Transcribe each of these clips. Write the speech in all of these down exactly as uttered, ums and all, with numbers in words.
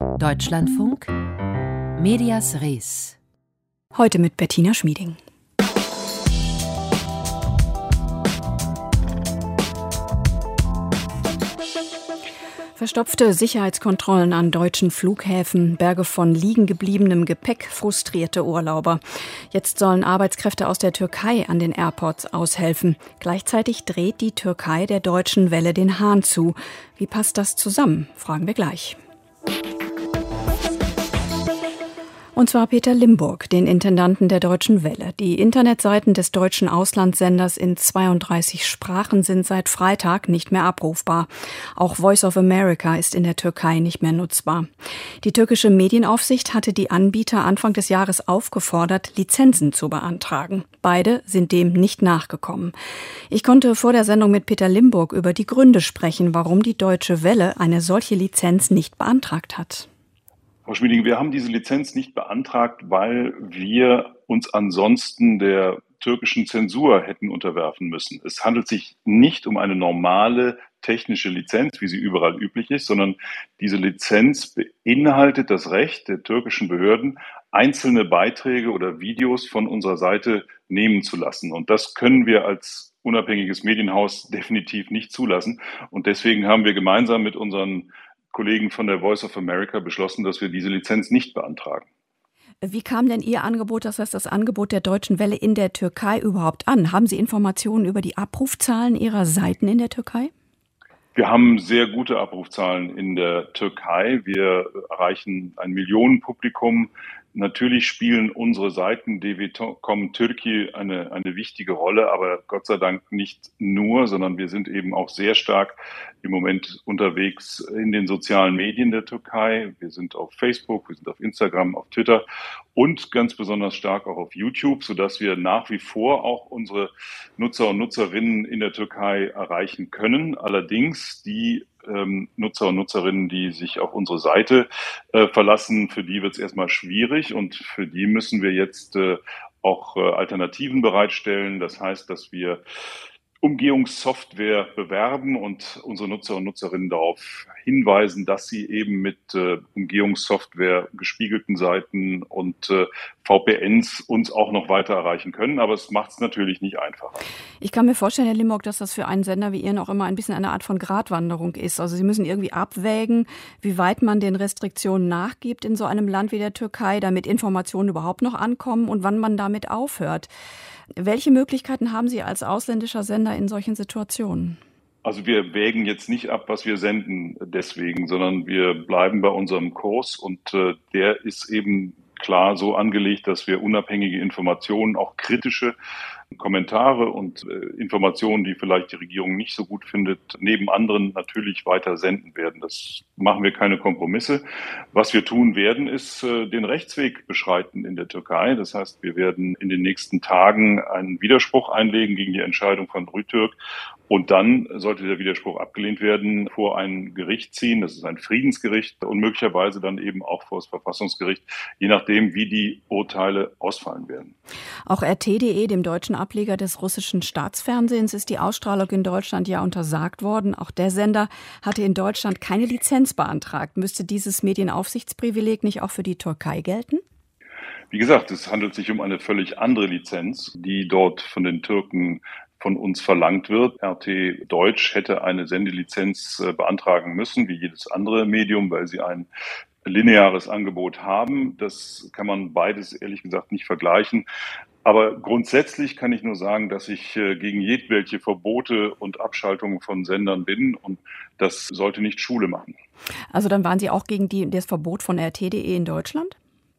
Deutschlandfunk Medias Res. Heute mit Bettina Schmieding. Verstopfte Sicherheitskontrollen an deutschen Flughäfen, Berge von liegen gebliebenem Gepäck, frustrierte Urlauber. Jetzt sollen Arbeitskräfte aus der Türkei an den Airports aushelfen. Gleichzeitig dreht die Türkei der deutschen Welle den Hahn zu. Wie passt das zusammen? Fragen wir gleich. Und zwar Peter Limburg, den Intendanten der Deutschen Welle. Die Internetseiten des deutschen Auslandssenders in zweiunddreißig Sprachen sind seit Freitag nicht mehr abrufbar. Auch Voice of America ist in der Türkei nicht mehr nutzbar. Die türkische Medienaufsicht hatte die Anbieter Anfang des Jahres aufgefordert, Lizenzen zu beantragen. Beide sind dem nicht nachgekommen. Ich konnte vor der Sendung mit Peter Limburg über die Gründe sprechen, warum die Deutsche Welle eine solche Lizenz nicht beantragt hat. Frau Schmieding, wir haben diese Lizenz nicht beantragt, weil wir uns ansonsten der türkischen Zensur hätten unterwerfen müssen. Es handelt sich nicht um eine normale technische Lizenz, wie sie überall üblich ist, sondern diese Lizenz beinhaltet das Recht der türkischen Behörden, einzelne Beiträge oder Videos von unserer Seite nehmen zu lassen. Und das können wir als unabhängiges Medienhaus definitiv nicht zulassen. Und deswegen haben wir gemeinsam mit unseren Kollegen von der Voice of America beschlossen, dass wir diese Lizenz nicht beantragen. Wie kam denn Ihr Angebot, das heißt das Angebot der Deutschen Welle in der Türkei überhaupt an? Haben Sie Informationen über die Abrufzahlen Ihrer Seiten in der Türkei? Wir haben sehr gute Abrufzahlen in der Türkei. Wir erreichen ein Millionenpublikum. Natürlich spielen unsere Seiten D W Punkt com Türkiye eine, eine wichtige Rolle, aber Gott sei Dank nicht nur, sondern wir sind eben auch sehr stark im Moment unterwegs in den sozialen Medien der Türkei. Wir sind auf Facebook, wir sind auf Instagram, auf Twitter und ganz besonders stark auch auf YouTube, sodass wir nach wie vor auch unsere Nutzer und Nutzerinnen in der Türkei erreichen können. Allerdings die ähm, Nutzer und Nutzerinnen, die sich auf unsere Seite äh, verlassen, für die wird es erstmal schwierig und für die müssen wir jetzt äh, auch äh, Alternativen bereitstellen. Das heißt, dass wir Umgehungssoftware bewerben und unsere Nutzer und Nutzerinnen darauf hinweisen, dass sie eben mit äh, Umgehungssoftware, gespiegelten Seiten und äh, V P Ns uns auch noch weiter erreichen können. Aber es macht es natürlich nicht einfacher. Ich kann mir vorstellen, Herr Limburg, dass das für einen Sender wie Ihren auch immer ein bisschen eine Art von Gratwanderung ist. Also Sie müssen irgendwie abwägen, wie weit man den Restriktionen nachgibt in so einem Land wie der Türkei, damit Informationen überhaupt noch ankommen und wann man damit aufhört. Welche Möglichkeiten haben Sie als ausländischer Sender in solchen Situationen? Also wir wägen jetzt nicht ab, was wir senden deswegen, sondern wir bleiben bei unserem Kurs und äh, der ist eben klar so angelegt, dass wir unabhängige Informationen, auch kritische Kommentare und äh, Informationen, die vielleicht die Regierung nicht so gut findet, neben anderen natürlich weiter senden werden. Das machen wir keine Kompromisse. Was wir tun werden, ist äh, den Rechtsweg beschreiten in der Türkei. Das heißt, wir werden in den nächsten Tagen einen Widerspruch einlegen gegen die Entscheidung von Rütürk. Und dann, sollte der Widerspruch abgelehnt werden, vor ein Gericht ziehen. Das ist ein Friedensgericht und möglicherweise dann eben auch vor das Verfassungsgericht, je nachdem, wie die Urteile ausfallen werden. Auch R T punkt D E, dem deutschen Ableger des russischen Staatsfernsehens, ist die Ausstrahlung in Deutschland ja untersagt worden. Auch der Sender hatte in Deutschland keine Lizenz beantragt. Müsste dieses Medienaufsichtsprivileg nicht auch für die Türkei gelten? Wie gesagt, es handelt sich um eine völlig andere Lizenz, die dort von den Türken von uns verlangt wird. R T Deutsch hätte eine Sendelizenz beantragen müssen, wie jedes andere Medium, weil sie ein lineares Angebot haben. Das kann man beides ehrlich gesagt nicht vergleichen. Aber grundsätzlich kann ich nur sagen, dass ich gegen jedwelche Verbote und Abschaltungen von Sendern bin und das sollte nicht Schule machen. Also dann waren Sie auch gegen die, das Verbot von R T punkt D E in Deutschland?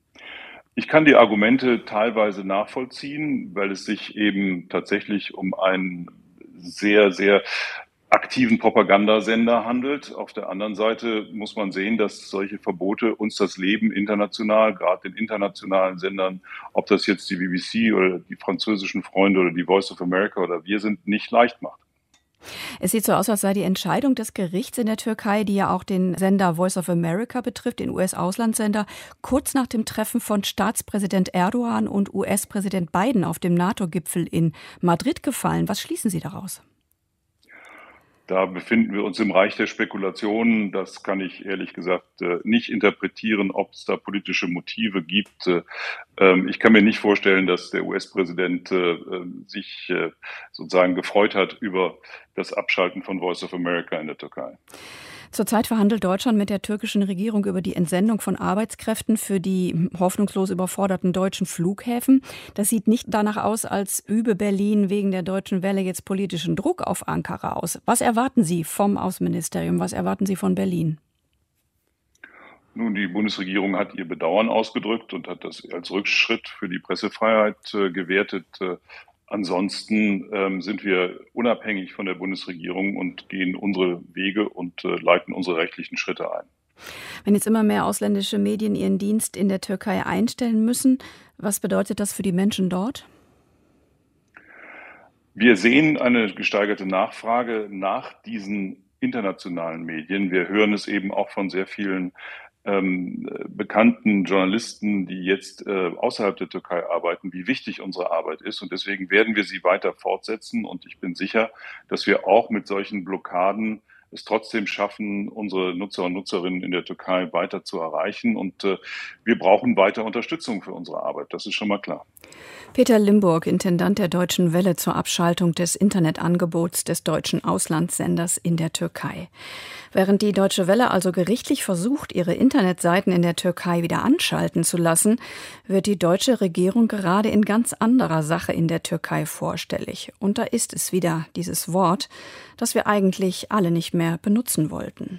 Ich kann die Argumente teilweise nachvollziehen, weil es sich eben tatsächlich um einen sehr, sehr aktiven Propagandasender handelt. Auf der anderen Seite muss man sehen, dass solche Verbote uns das Leben international, gerade den internationalen Sendern, ob das jetzt die B B C oder die französischen Freunde oder die Voice of America oder wir sind, nicht leicht macht. Es sieht so aus, als sei die Entscheidung des Gerichts in der Türkei, die ja auch den Sender Voice of America betrifft, den U S-Auslandssender, kurz nach dem Treffen von Staatspräsident Erdogan und U S-Präsident Biden auf dem NATO-Gipfel in Madrid gefallen. Was schließen Sie daraus? Da befinden wir uns im Reich der Spekulationen. Das kann ich ehrlich gesagt nicht interpretieren, ob es da politische Motive gibt. Ich kann mir nicht vorstellen, dass der U S-Präsident sich sozusagen gefreut hat über das Abschalten von Voice of America in der Türkei. Zurzeit verhandelt Deutschland mit der türkischen Regierung über die Entsendung von Arbeitskräften für die hoffnungslos überforderten deutschen Flughäfen. Das sieht nicht danach aus, als übe Berlin wegen der Deutschen Welle jetzt politischen Druck auf Ankara aus. Was erwarten Sie vom Außenministerium? Was erwarten Sie von Berlin? Nun, die Bundesregierung hat ihr Bedauern ausgedrückt und hat das als Rückschritt für die Pressefreiheit äh, gewertet. Äh, Ansonsten ähm, sind wir unabhängig von der Bundesregierung und gehen unsere Wege und äh, leiten unsere rechtlichen Schritte ein. Wenn jetzt immer mehr ausländische Medien ihren Dienst in der Türkei einstellen müssen, was bedeutet das für die Menschen dort? Wir sehen eine gesteigerte Nachfrage nach diesen internationalen Medien. Wir hören es eben auch von sehr vielen Ähm, bekannten Journalisten, die jetzt äh, außerhalb der Türkei arbeiten, wie wichtig unsere Arbeit ist. Und deswegen werden wir sie weiter fortsetzen. Und ich bin sicher, dass wir auch mit solchen Blockaden es trotzdem schaffen, unsere Nutzer und Nutzerinnen in der Türkei weiter zu erreichen. Und äh, wir brauchen weiter Unterstützung für unsere Arbeit. Das ist schon mal klar. Peter Limburg, Intendant der Deutschen Welle zur Abschaltung des Internetangebots des deutschen Auslandssenders in der Türkei. Während die Deutsche Welle also gerichtlich versucht, ihre Internetseiten in der Türkei wieder anschalten zu lassen, wird die deutsche Regierung gerade in ganz anderer Sache in der Türkei vorstellig. Und da ist es wieder dieses Wort, das wir eigentlich alle nicht mehr benutzen wollten.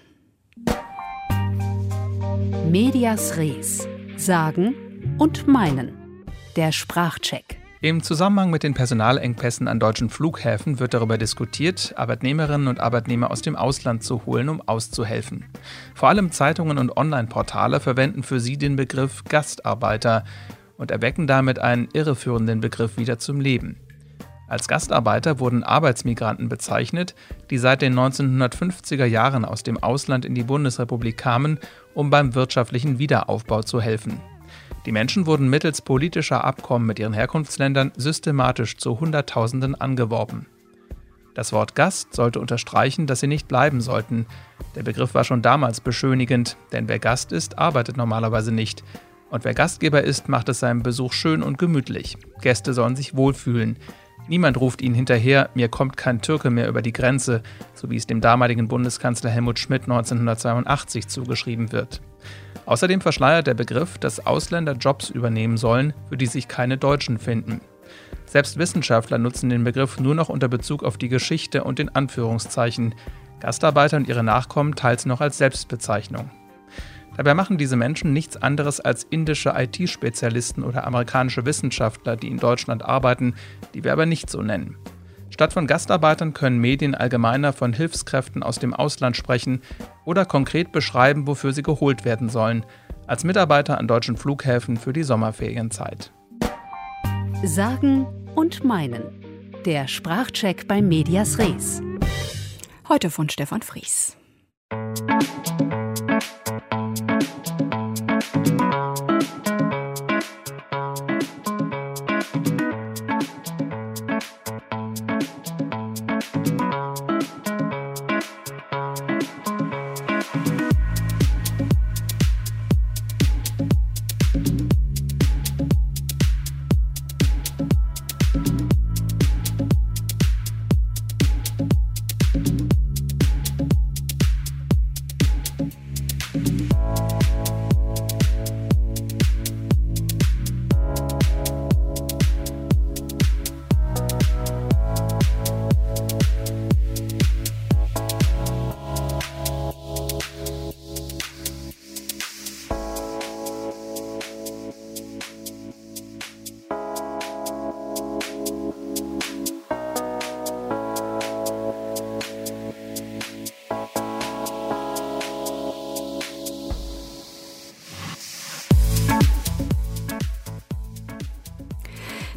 Medias Res. Sagen und meinen. Der Sprachcheck. Im Zusammenhang mit den Personalengpässen an deutschen Flughäfen wird darüber diskutiert, Arbeitnehmerinnen und Arbeitnehmer aus dem Ausland zu holen, um auszuhelfen. Vor allem Zeitungen und Online-Portale verwenden für sie den Begriff Gastarbeiter und erwecken damit einen irreführenden Begriff wieder zum Leben. Als Gastarbeiter wurden Arbeitsmigranten bezeichnet, die seit den neunzehnhundertfünfziger Jahren aus dem Ausland in die Bundesrepublik kamen, um beim wirtschaftlichen Wiederaufbau zu helfen. Die Menschen wurden mittels politischer Abkommen mit ihren Herkunftsländern systematisch zu Hunderttausenden angeworben. Das Wort Gast sollte unterstreichen, dass sie nicht bleiben sollten. Der Begriff war schon damals beschönigend, denn wer Gast ist, arbeitet normalerweise nicht. Und wer Gastgeber ist, macht es seinem Besuch schön und gemütlich. Gäste sollen sich wohlfühlen. Niemand ruft ihnen hinterher, mir kommt kein Türke mehr über die Grenze, so wie es dem damaligen Bundeskanzler Helmut Schmidt neunzehnhundertzweiundachtzig zugeschrieben wird. Außerdem verschleiert der Begriff, dass Ausländer Jobs übernehmen sollen, für die sich keine Deutschen finden. Selbst Wissenschaftler nutzen den Begriff nur noch unter Bezug auf die Geschichte und in Anführungszeichen. Gastarbeiter und ihre Nachkommen teils noch als Selbstbezeichnung. Dabei machen diese Menschen nichts anderes als indische I T-Spezialisten oder amerikanische Wissenschaftler, die in Deutschland arbeiten, die wir aber nicht so nennen. Statt von Gastarbeitern können Medien allgemeiner von Hilfskräften aus dem Ausland sprechen oder konkret beschreiben, wofür sie geholt werden sollen, als Mitarbeiter an deutschen Flughäfen für die Sommerferienzeit. Sagen und meinen. Der Sprachcheck bei Medias Res. Heute von Stefan Fries.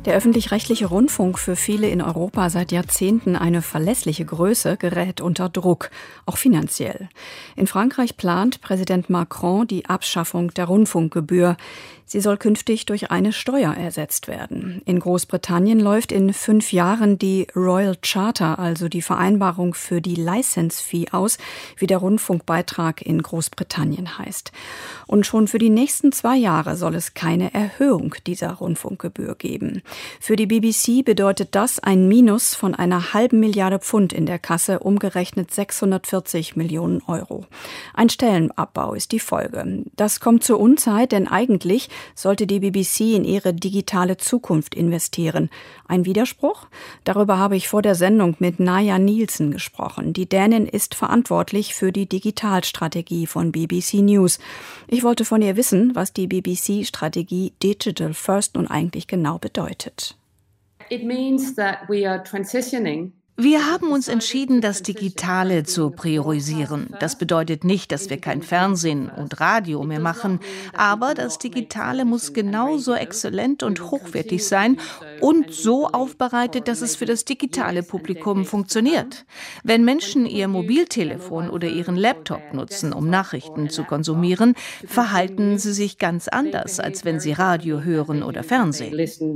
Der öffentlich-rechtliche Rundfunk, für viele in Europa seit Jahrzehnten eine verlässliche Größe, gerät unter Druck, auch finanziell. In Frankreich plant Präsident Macron die Abschaffung der Rundfunkgebühr. Sie soll künftig durch eine Steuer ersetzt werden. In Großbritannien läuft in fünf Jahren die Royal Charter, also die Vereinbarung für die License Fee aus, wie der Rundfunkbeitrag in Großbritannien heißt. Und schon für die nächsten zwei Jahre soll es keine Erhöhung dieser Rundfunkgebühr geben. Für die B B C bedeutet das ein Minus von einer halben Milliarde Pfund in der Kasse, umgerechnet sechshundertvierzig Millionen Euro. Ein Stellenabbau ist die Folge. Das kommt zur Unzeit, denn eigentlich sollte die B B C in ihre digitale Zukunft investieren. Ein Widerspruch? Darüber habe ich vor der Sendung mit Naja Nielsen gesprochen. Die Dänin ist verantwortlich für die Digitalstrategie von B B C News. Ich wollte von ihr wissen, was die B B C-Strategie Digital First nun eigentlich genau bedeutet. It means that we are transitioning. Wir haben uns entschieden, das Digitale zu priorisieren. Das bedeutet nicht, dass wir kein Fernsehen und Radio mehr machen, aber das Digitale muss genauso exzellent und hochwertig sein und so aufbereitet, dass es für das digitale Publikum funktioniert. Wenn Menschen ihr Mobiltelefon oder ihren Laptop nutzen, um Nachrichten zu konsumieren, verhalten sie sich ganz anders, als wenn sie Radio hören oder Fernsehen.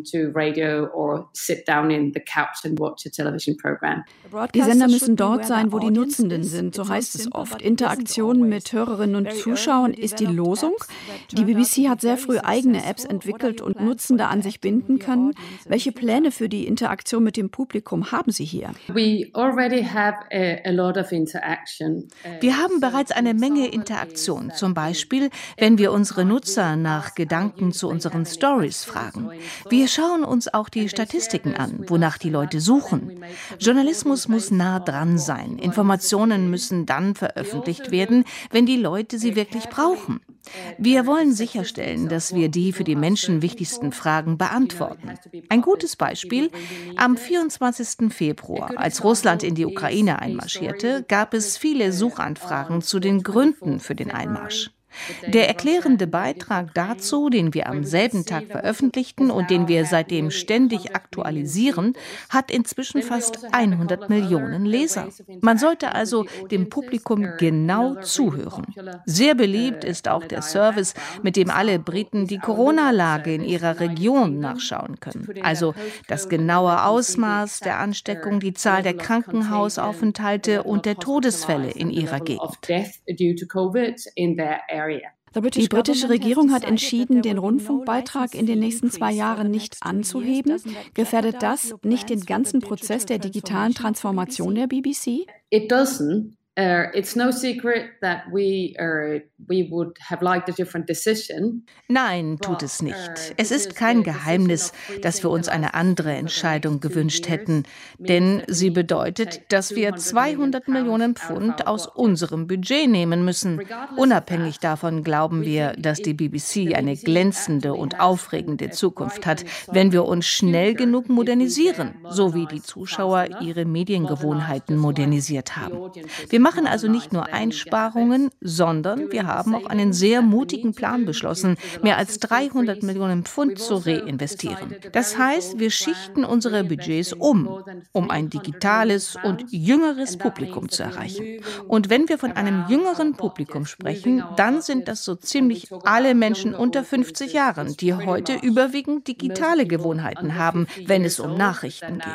Die Sender müssen dort sein, wo die Nutzenden sind, so heißt es oft. Interaktion mit Hörerinnen und Zuschauern ist die Losung. Die B B C hat sehr früh eigene Apps entwickelt und Nutzende an sich binden können. Welche Pläne für die Interaktion mit dem Publikum haben Sie hier? Wir haben bereits eine Menge Interaktion. Zum Beispiel, wenn wir unsere Nutzer nach Gedanken zu unseren Stories fragen. Wir schauen uns auch die Statistiken an, wonach die Leute suchen. Journalismus muss nah dran sein. Informationen müssen dann veröffentlicht werden, wenn die Leute sie wirklich brauchen. Wir wollen sicherstellen, dass wir die für die Menschen wichtigsten Fragen beantworten. Ein gutes Beispiel: Am vierundzwanzigsten Februar, als Russland in die Ukraine einmarschierte, gab es viele Suchanfragen zu den Gründen für den Einmarsch. Der erklärende Beitrag dazu, den wir am selben Tag veröffentlichten und den wir seitdem ständig aktualisieren, hat inzwischen fast hundert Millionen Leser. Man sollte also dem Publikum genau zuhören. Sehr beliebt ist auch der Service, mit dem alle Briten die Corona-Lage in ihrer Region nachschauen können. Also das genaue Ausmaß der Ansteckung, die Zahl der Krankenhausaufenthalte und der Todesfälle in ihrer Gegend. Die britische Regierung hat entschieden, den Rundfunkbeitrag in den nächsten zwei Jahren nicht anzuheben. Gefährdet das nicht den ganzen Prozess der digitalen Transformation der B B C? It doesn't. Uh, it's no secret that we uh, we would have liked a different decision. Nein, tut es nicht. Es ist kein Geheimnis, dass wir uns eine andere Entscheidung gewünscht hätten, denn sie bedeutet, dass wir zweihundert Millionen Pfund aus unserem Budget nehmen müssen. Unabhängig davon glauben wir, dass die B B C eine glänzende und aufregende Zukunft hat, wenn wir uns schnell genug modernisieren, so wie die Zuschauer ihre Mediengewohnheiten modernisiert haben. Wir Wir machen also nicht nur Einsparungen, sondern wir haben auch einen sehr mutigen Plan beschlossen, mehr als dreihundert Millionen Pfund zu reinvestieren. Das heißt, wir schichten unsere Budgets um, um ein digitales und jüngeres Publikum zu erreichen. Und wenn wir von einem jüngeren Publikum sprechen, dann sind das so ziemlich alle Menschen unter fünfzig Jahren, die heute überwiegend digitale Gewohnheiten haben, wenn es um Nachrichten geht.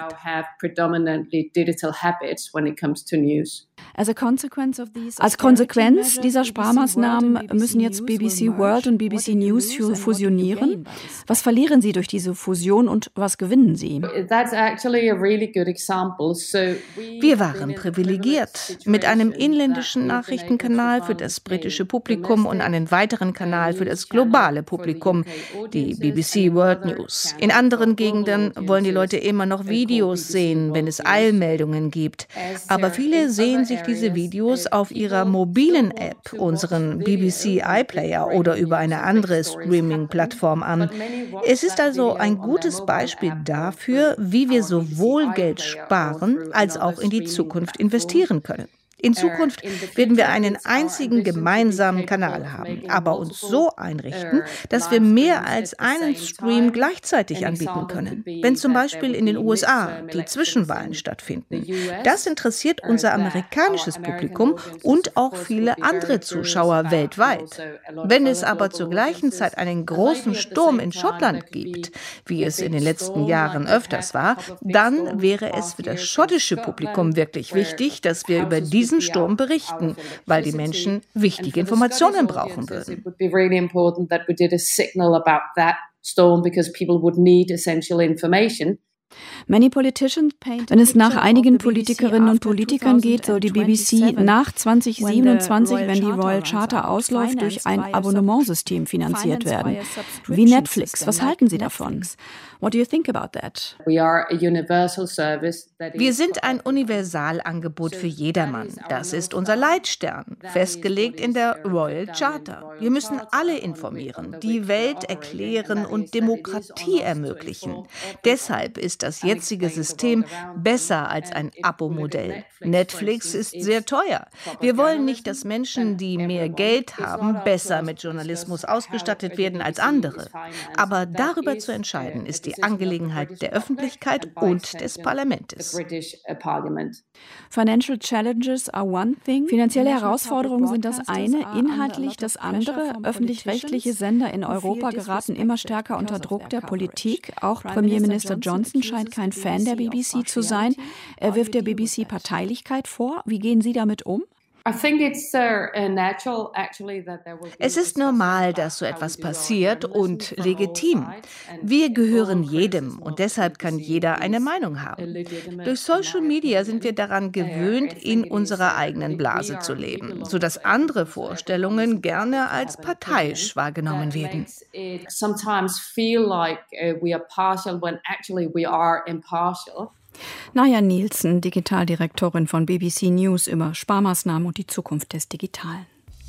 Als Konsequenz dieser Sparmaßnahmen müssen jetzt B B C World und B B C News fusionieren. Was verlieren Sie durch diese Fusion und was gewinnen Sie? Wir waren privilegiert. Mit einem inländischen Nachrichtenkanal für das britische Publikum und einem weiteren Kanal für das globale Publikum, die B B C World News. In anderen Gegenden wollen die Leute immer noch Videos sehen, wenn es Eilmeldungen gibt. Aber viele sehen sich diese Videos auf ihrer mobilen App, unseren B B C iPlayer oder über eine andere Streaming-Plattform an. Es ist also ein gutes Beispiel dafür, wie wir sowohl Geld sparen als auch in die Zukunft investieren können. In Zukunft werden wir einen einzigen gemeinsamen Kanal haben, aber uns so einrichten, dass wir mehr als einen Stream gleichzeitig anbieten können. Wenn zum Beispiel in den U S A die Zwischenwahlen stattfinden. Das interessiert unser amerikanisches Publikum und auch viele andere Zuschauer weltweit. Wenn es aber zur gleichen Zeit einen großen Sturm in Schottland gibt, wie es in den letzten Jahren öfters war, dann wäre es für das schottische Publikum wirklich wichtig, dass wir über diese diesen Sturm berichten, weil die Menschen wichtige Informationen brauchen würden. Wenn es nach einigen Politikerinnen und Politikern geht, soll die B B C nach zwanzig siebenundzwanzig, wenn die Royal Charter ausläuft, durch ein Abonnementsystem finanziert werden. Wie Netflix. Was halten Sie davon? What do you think about that? Wir sind ein Universalangebot für jedermann. Das ist unser Leitstern, festgelegt in der Royal Charter. Wir müssen alle informieren, die Welt erklären und Demokratie ermöglichen. Deshalb ist das jetzige System besser als ein Abo-Modell. Netflix ist sehr teuer. Wir wollen nicht, dass Menschen, die mehr Geld haben, besser mit Journalismus ausgestattet werden als andere. Aber darüber zu entscheiden, ist die Angelegenheit der Öffentlichkeit und des Parlaments. Financial challenges are one thing. Finanzielle Herausforderungen sind das eine, inhaltlich das andere. Öffentlich-rechtliche Sender in Europa geraten immer stärker unter Druck der Politik. Auch Premierminister Johnson scheint kein Fan der B B C zu sein. Er wirft der B B C Parteilichkeit vor. Wie gehen Sie damit um? Es ist normal, dass so etwas passiert und legitim. Wir gehören jedem und deshalb kann jeder eine Meinung haben. Durch Social Media sind wir daran gewöhnt, in unserer eigenen Blase zu leben, sodass andere Vorstellungen gerne als parteiisch wahrgenommen werden. Naja Nielsen, Digitaldirektorin von B B C News über Sparmaßnahmen und die Zukunft des Digitalen.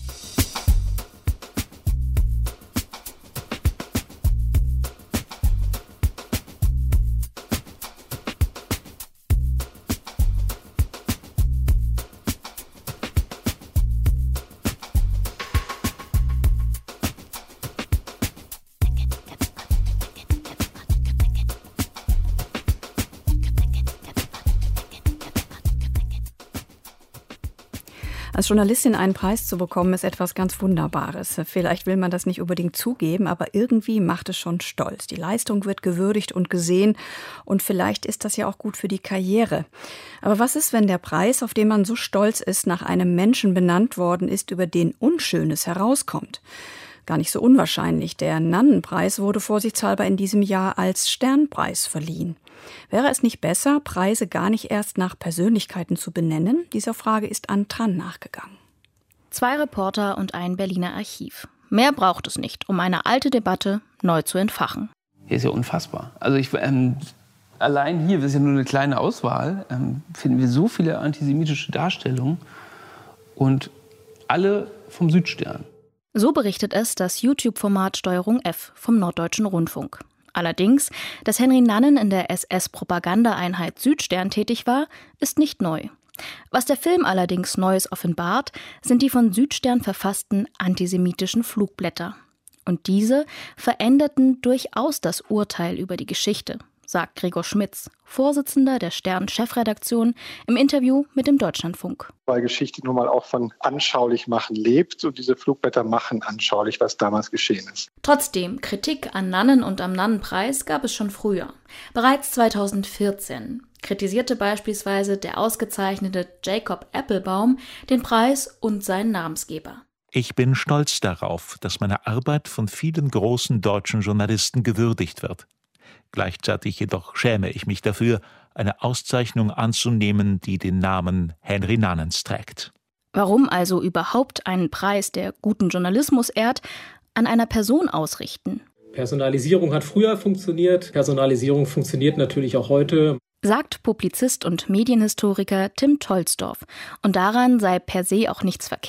Als Journalistin einen Preis zu bekommen, ist etwas ganz Wunderbares. Vielleicht will man das nicht unbedingt zugeben, aber irgendwie macht es schon stolz. Die Leistung wird gewürdigt und gesehen und vielleicht ist das ja auch gut für die Karriere. Aber was ist, wenn der Preis, auf den man so stolz ist, nach einem Menschen benannt worden ist, über den Unschönes herauskommt? Gar nicht so unwahrscheinlich. Der Nannenpreis wurde vorsichtshalber in diesem Jahr als Sternpreis verliehen. Wäre es nicht besser, Preise gar nicht erst nach Persönlichkeiten zu benennen? Dieser Frage ist Ann Tran nachgegangen. Zwei Reporter und ein Berliner Archiv. Mehr braucht es nicht, um eine alte Debatte neu zu entfachen. Hier ist ja unfassbar. Also ich, ähm, allein hier, das ist ja nur eine kleine Auswahl, ähm, finden wir so viele antisemitische Darstellungen und alle vom Südstern. So berichtet es das YouTube-Format Steuerung F vom Norddeutschen Rundfunk. Allerdings, dass Henry Nannen in der S S-Propagandaeinheit Südstern tätig war, ist nicht neu. Was der Film allerdings Neues offenbart, sind die von Südstern verfassten antisemitischen Flugblätter. Und diese veränderten durchaus das Urteil über die Geschichte, sagt Gregor Schmitz, Vorsitzender der Stern-Chefredaktion, im Interview mit dem Deutschlandfunk. Weil Geschichte nun mal auch von anschaulich machen lebt und diese Flugblätter machen anschaulich, was damals geschehen ist. Trotzdem, Kritik an Nannen und am Nannenpreis gab es schon früher. Bereits zweitausendvierzehn kritisierte beispielsweise der ausgezeichnete Jacob Appelbaum den Preis und seinen Namensgeber. Ich bin stolz darauf, dass meine Arbeit von vielen großen deutschen Journalisten gewürdigt wird. Gleichzeitig jedoch schäme ich mich dafür, eine Auszeichnung anzunehmen, die den Namen Henry Nannens trägt. Warum also überhaupt einen Preis, der guten Journalismus ehrt, an einer Person ausrichten? Personalisierung hat früher funktioniert, Personalisierung funktioniert natürlich auch heute. Sagt Publizist und Medienhistoriker Tim Tolsdorf. Und daran sei per se auch nichts verkehrt.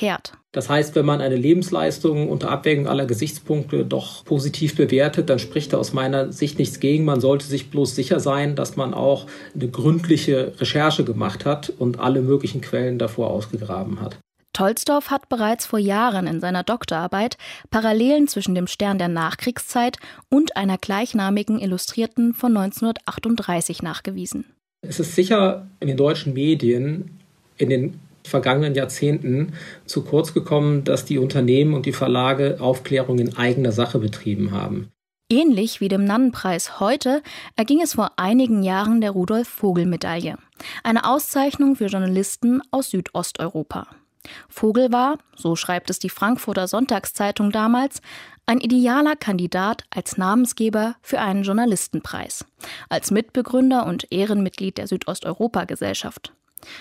Das heißt, wenn man eine Lebensleistung unter Abwägung aller Gesichtspunkte doch positiv bewertet, dann spricht da aus meiner Sicht nichts gegen. Man sollte sich bloß sicher sein, dass man auch eine gründliche Recherche gemacht hat und alle möglichen Quellen davor ausgegraben hat. Tolstow hat bereits vor Jahren in seiner Doktorarbeit Parallelen zwischen dem Stern der Nachkriegszeit und einer gleichnamigen Illustrierten von neunzehnhundertachtunddreißig nachgewiesen. Es ist sicher in den deutschen Medien in den vergangenen Jahrzehnten zu kurz gekommen, dass die Unternehmen und die Verlage Aufklärung in eigener Sache betrieben haben. Ähnlich wie dem Nannenpreis heute erging es vor einigen Jahren der Rudolf-Vogel-Medaille, eine Auszeichnung für Journalisten aus Südosteuropa. Vogel war, so schreibt es die Frankfurter Sonntagszeitung damals, ein idealer Kandidat als Namensgeber für einen Journalistenpreis, als Mitbegründer und Ehrenmitglied der Südosteuropa-Gesellschaft.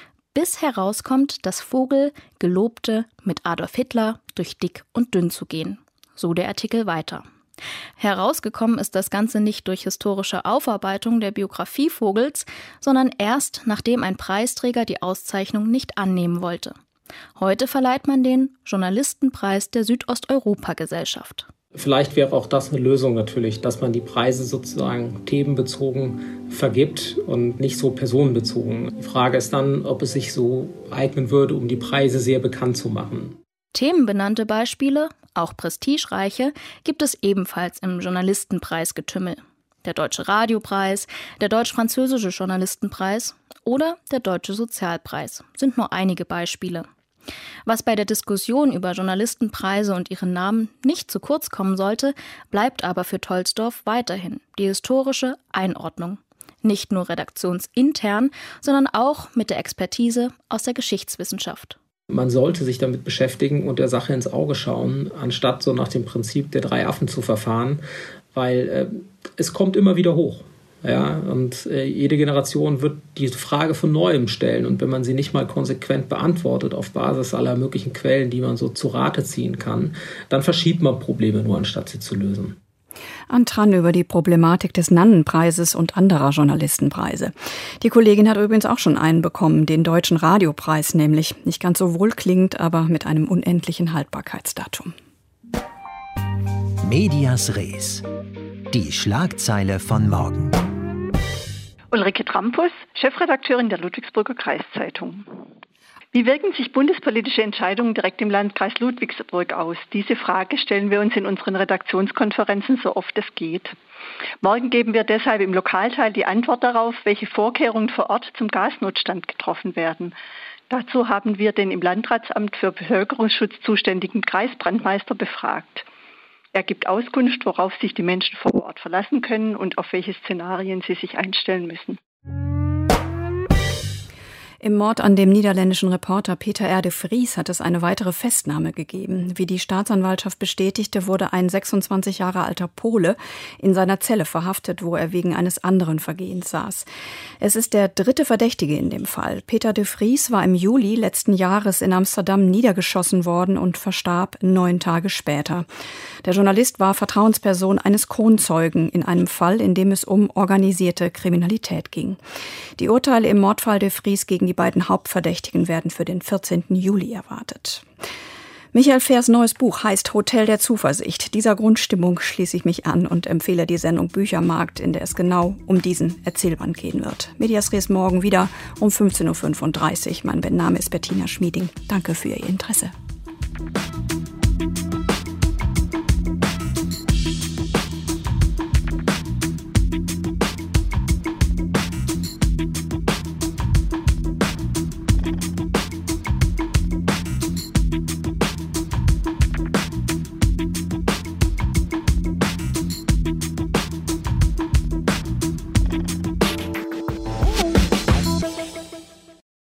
Bis herauskommt, dass Vogel gelobte, mit Adolf Hitler durch dick und dünn zu gehen. So der Artikel weiter. Herausgekommen ist das Ganze nicht durch historische Aufarbeitung der Biografie Vogels, sondern erst, nachdem ein Preisträger die Auszeichnung nicht annehmen wollte. Heute verleiht man den Journalistenpreis der Südosteuropa-Gesellschaft. Vielleicht wäre auch das eine Lösung natürlich, dass man die Preise sozusagen themenbezogen vergibt und nicht so personenbezogen. Die Frage ist dann, ob es sich so eignen würde, um die Preise sehr bekannt zu machen. Themenbenannte Beispiele, auch prestigereiche, gibt es ebenfalls im Journalistenpreisgetümmel. Der Deutsche Radiopreis, der Deutsch-Französische Journalistenpreis oder der Deutsche Sozialpreis sind nur einige Beispiele. Was bei der Diskussion über Journalistenpreise und ihren Namen nicht zu kurz kommen sollte, bleibt aber für Tolstow weiterhin die historische Einordnung. Nicht nur redaktionsintern, sondern auch mit der Expertise aus der Geschichtswissenschaft. Man sollte sich damit beschäftigen und der Sache ins Auge schauen, anstatt so nach dem Prinzip der drei Affen zu verfahren, weil äh, es kommt immer wieder hoch. Ja, und äh, jede Generation wird die Frage von Neuem stellen. Und wenn man sie nicht mal konsequent beantwortet auf Basis aller möglichen Quellen, die man so zu Rate ziehen kann, dann verschiebt man Probleme nur, anstatt sie zu lösen. Antran über die Problematik des Nannenpreises und anderer Journalistenpreise. Die Kollegin hat übrigens auch schon einen bekommen, den Deutschen Radiopreis nämlich. Nicht ganz so wohlklingend, aber mit einem unendlichen Haltbarkeitsdatum. Medias Res. Die Schlagzeile von morgen. Ulrike Trampus, Chefredakteurin der Ludwigsburger Kreiszeitung. Wie wirken sich bundespolitische Entscheidungen direkt im Landkreis Ludwigsburg aus? Diese Frage stellen wir uns in unseren Redaktionskonferenzen so oft es geht. Morgen geben wir deshalb im Lokalteil die Antwort darauf, welche Vorkehrungen vor Ort zum Gasnotstand getroffen werden. Dazu haben wir den im Landratsamt für Bevölkerungsschutz zuständigen Kreisbrandmeister befragt. Er gibt Auskunft, worauf sich die Menschen vor Ort verlassen können und auf welche Szenarien sie sich einstellen müssen. Im Mord an dem niederländischen Reporter Peter R. de Vries hat es eine weitere Festnahme gegeben. Wie die Staatsanwaltschaft bestätigte, wurde ein sechsundzwanzig Jahre alter Pole in seiner Zelle verhaftet, wo er wegen eines anderen Vergehens saß. Es ist der dritte Verdächtige in dem Fall. Peter de Vries war im Juli letzten Jahres in Amsterdam niedergeschossen worden und verstarb neun Tage später. Der Journalist war Vertrauensperson eines Kronzeugen in einem Fall, in dem es um organisierte Kriminalität ging. Die Urteile im Mordfall de Vries gegen die beiden Hauptverdächtigen werden für den vierzehnten Juli erwartet. Michael Fehrs neues Buch heißt Hotel der Zuversicht. Dieser Grundstimmung schließe ich mich an und empfehle die Sendung Büchermarkt, in der es genau um diesen Erzählband gehen wird. Medias Res morgen wieder um fünfzehn Uhr fünfunddreißig. Mein Name ist Bettina Schmieding. Danke für Ihr Interesse.